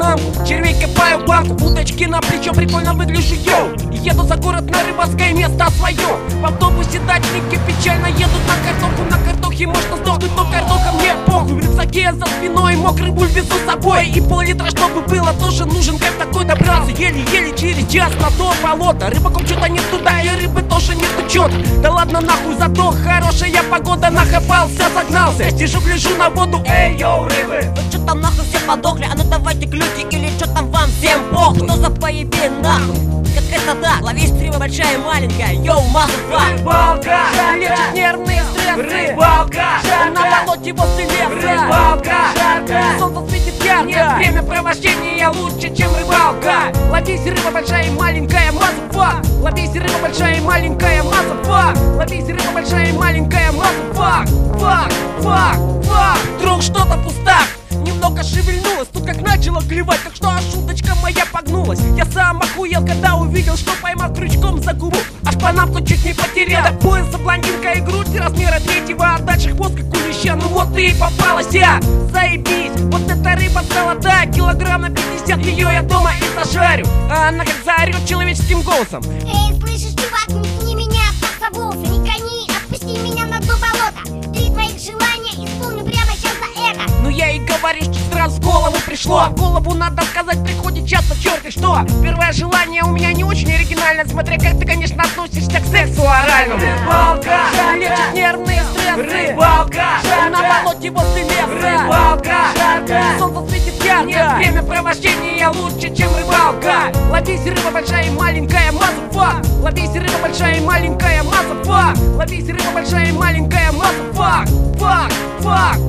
лампу, червей копаю банку, удочки на плечо, прикольно выгляжу, йоу. Еду за город на рыбацкое место свое. В автобусе дачники печально едут на картоху. На картохе можно сдохнуть, но картоха мне похуй. В рюкзаке за спиной мокрый буль везу с собой. И пол-литра, чтобы было, тоже нужен, как такой добрался. Еле-еле через час на то болото. Рыбаком что-то не туда, и рыбы тоже нет учета. Да ладно нахуй, зато хорошая погода. Нахапался, загнался, сижу, гляжу на воду. Эй, йоу, рыбы! Ну что там нахуй все подохли? А ну давайте глюки, или что там вам всем похуй? Что за поебе нахуй? Как это так? Ловись рыба большая и маленькая. Йоу, мазафак! Рыбалка! Лечит нервные стрессы. Рыбалка! На болоте возле леса. Рыбалка! Солнце светит ярко. Нет времяпровождения лучше, чем рыбалка. Ловись рыба большая и маленькая, мазафак! Ловись рыба большая и маленькая, мазафак! Ловись рыба большая и маленькая, мазафак! Фак! Вдруг что-то в кустах немного шевельнулось, тут как начало клевать, так что аж удочка моя погнулась. Я сам охуел, когда увидел, что поймал крючком за губу, аж панамку чуть не потерял. До пояса блондинка и грудь размера третьего, а дальше хвост как у леща. Ну вот ты и попалась, я, заебись. Вот эта рыба золотая, килограмм на 50, ее я дома и зажарю. А она как заорет человеческим голосом: эй, слышишь, чувак, не тяни меня под собулся, не гони, отпусти меня на дно болота. Три твоих желания исполню прямо сейчас за это. Ну я и говорю, что сразу в голову пришло. В голову, надо сказать, приходит часто, черт и что. Первое желание у меня не очень оригинально, смотря как ты, конечно, относишься к сексу оральному. Рыбалка! Лечит нервные стрессы. Рыбалка! На болоте возле леса. Рыбалка! Солнце светит ярко. Нет времяпровождения лучше, чем рыбалка. Ловись рыба большая и маленькая, мазафак! Ловись рыба большая и маленькая, мазафак! Ловись рыба большая и маленькая, мазафак! Фак!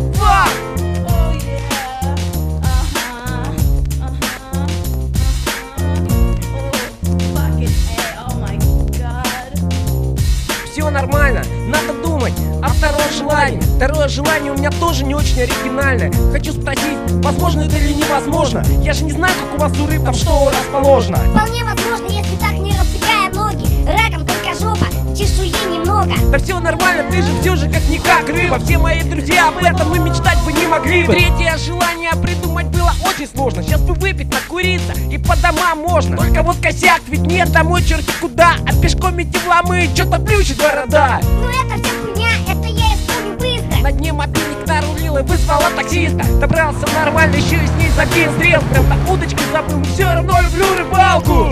Все нормально, надо думать. А второе желание у меня тоже не очень оригинальное. Хочу спросить, возможно это или невозможно? Я же не знаю, как у вас у рыб там что расположено. Вполне возможно, если так не раздвигая ноги. Раком только жопа, чешуи немного. Да все нормально, ты же все же как-никак рыба. Все мои друзья об этом и мечтать бы не могли бы. Третье желание придумать было очень сложно. Сейчас бы выпить, накуриться и по домам можно. Только вот косяк, ведь нет домой черти куда. А пешком идти в ломы, что-то плющит города. Ну это вся хуйня, это я исполню быстро. На дне мобильник нарулил и вызвала таксиста. Добрался нормально, еще и с ней забил стрел. Прям на удочке забыл, все равно люблю рыбалку.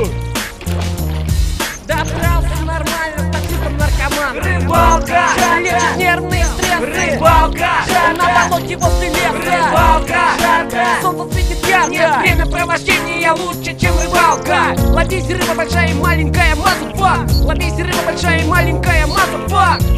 Добрался нормально, с таксистом наркоман. Рыбалка! Лечит нервные стрессы. Рыбалка! На болоте возле леса. Рыбалка! Солнце светит ярко. Нет времяпровождения лучше, чем рыбалка. Ловись рыба большая и маленькая, мазафак! Ловись рыба большая и маленькая, мазафак!